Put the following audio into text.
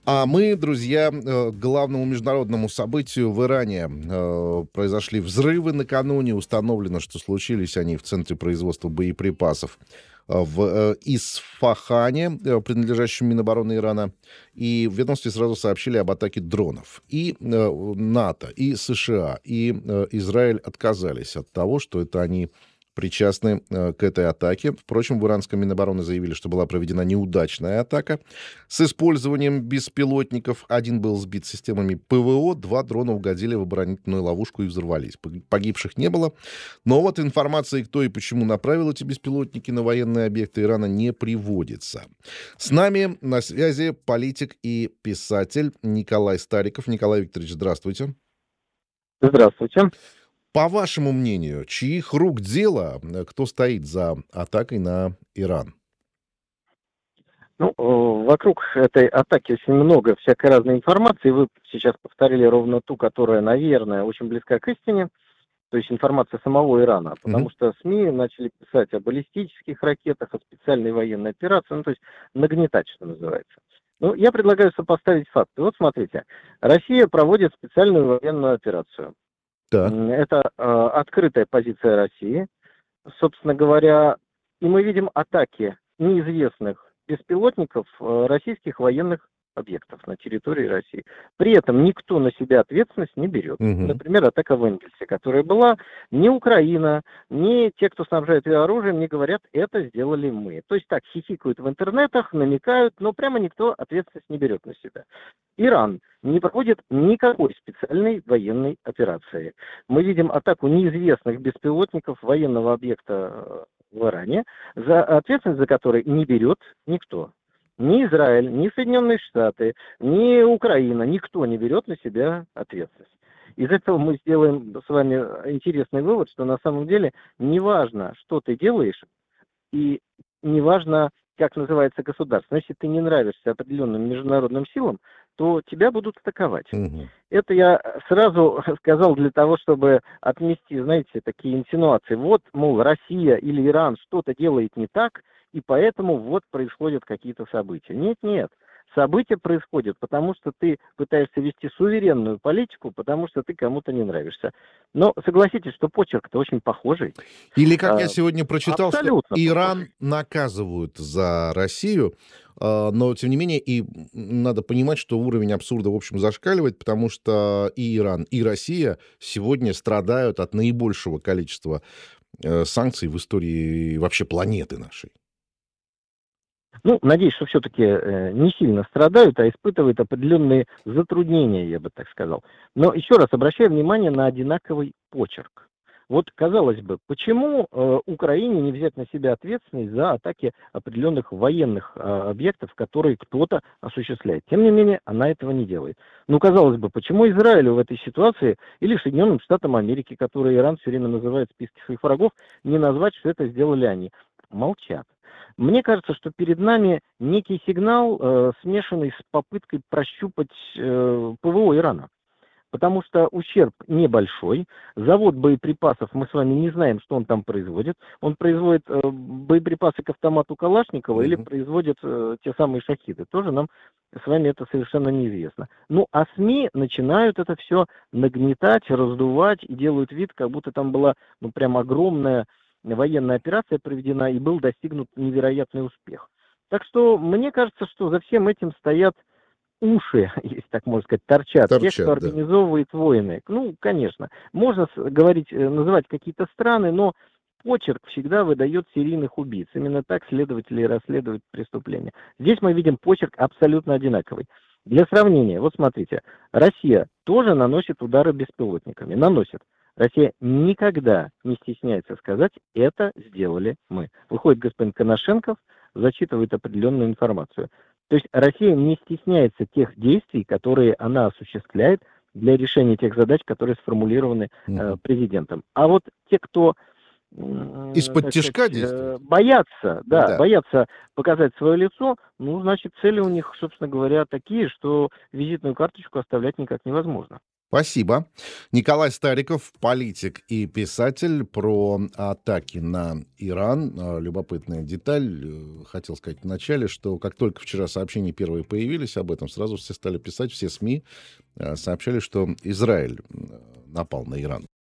А мы, друзья, к главному международному событию в Иране. Произошли взрывы накануне. Установлено, что случились они в центре производства боеприпасов в Исфахане, принадлежащем Минобороны Ирана. И в ведомстве сразу сообщили об атаке дронов. И НАТО, и США, и Израиль отказались от того, что это они причастны к этой атаке. Впрочем, в иранском Минобороны заявили, что была проведена неудачная атака с использованием беспилотников. Один был сбит системами ПВО, два дрона угодили в оборонительную ловушку и взорвались. Погибших не было. Но вот информации, кто и почему направил эти беспилотники на военные объекты Ирана, не приводится. С нами на связи политик и писатель Николай Стариков. Николай Викторович, здравствуйте. Здравствуйте. По вашему мнению, чьих рук дело, кто стоит за атакой на Иран? Ну, вокруг этой атаки очень много всякой разной информации. Вы сейчас повторили ровно ту, которая, наверное, очень близка к истине, то есть информация самого Ирана, Мгм. потому что СМИ начали писать о баллистических ракетах, о специальной военной операции, ну, то есть нагнетать, что называется. Ну, я предлагаю сопоставить факты. Вот смотрите, Россия проводит специальную военную операцию. Так. Это открытая позиция России. Собственно говоря, и мы видим атаки неизвестных беспилотников российских военных объектов на территории России. При этом никто на себя ответственность не берет. Мгм. Например, атака в Энгельсе, которая была, ни Украина, ни те, кто снабжает ее оружием, не говорят, это сделали мы. То есть так хихикают в интернетах, намекают, но прямо никто ответственность не берет на себя. Иран не проводит никакой специальной военной операции. Мы видим атаку неизвестных беспилотников военного объекта в Иране, за ответственность за который не берет никто. Ни Израиль, ни Соединенные Штаты, ни Украина, никто не берет на себя ответственность. Из этого мы сделаем с вами интересный вывод, что на самом деле неважно, что ты делаешь, и неважно, как называется государство. Но если ты не нравишься определенным международным силам, то тебя будут атаковать. Мгм. Это я сразу сказал для того, чтобы отмести, знаете, такие инсинуации. Вот, мол, Россия или Иран что-то делает не так, и поэтому вот происходят какие-то события. Нет, нет. События происходят, потому что ты пытаешься вести суверенную политику, потому что ты кому-то не нравишься. Но согласитесь, что почерк-то очень похожий. Или, как я А, сегодня прочитал, что Абсолютно Иран похожий. наказывают за Россию, но тем не менее и надо понимать, что уровень абсурда, в общем, зашкаливает, потому что и Иран, и Россия сегодня страдают от наибольшего количества санкций в истории вообще планеты нашей. Ну, надеюсь, что все-таки не сильно страдают, а испытывают определенные затруднения, я бы так сказал. Но еще раз обращаю внимание на одинаковый почерк. Вот, казалось бы, почему Украине не взять на себя ответственность за атаки определенных военных объектов, которые кто-то осуществляет? Тем не менее, она этого не делает. Ну, казалось бы, почему Израилю в этой ситуации или Соединенным Штатам Америки, которые Иран все время называет в списке своих врагов, не назвать, что это сделали они? Молчат. Мне кажется, что перед нами некий сигнал, смешанный с попыткой прощупать ПВО Ирана. Потому что ущерб небольшой. Завод боеприпасов, мы с вами не знаем, что он там производит. Он производит боеприпасы к автомату Калашникова или Мгм. производит те самые шахиды. Тоже нам с вами это совершенно неизвестно. Ну, а СМИ начинают это все нагнетать, раздувать и делают вид, как будто там была, ну, прям огромная военная операция проведена и был достигнут невероятный успех. Так что мне кажется, что за всем этим стоят уши, если так можно сказать, торчат тех, кто Торчат, да. организовывает войны. Ну, конечно, можно говорить, называть какие-то страны, но почерк всегда выдает серийных убийц. Именно так следователи и расследуют преступления. Здесь мы видим почерк абсолютно одинаковый. Для сравнения, вот смотрите, Россия тоже наносит удары беспилотниками. Наносит. Россия никогда не стесняется сказать, это сделали мы. Выходит господин Коношенков, зачитывает определенную информацию. То есть Россия не стесняется тех действий, которые она осуществляет для решения тех задач, которые сформулированы Мгм. президентом. А вот те, кто, Из-под так сказать, тишка действует? боятся, да, Да. боятся показать свое лицо, ну, значит, цели у них, собственно говоря, такие, что визитную карточку оставлять никак невозможно. Спасибо. Николай Стариков, политик и писатель, про атаки на Иран. Любопытная деталь. Хотел сказать вначале, что как только вчера сообщения первые появились об этом, сразу все стали писать, все СМИ сообщали, что Израиль напал на Иран.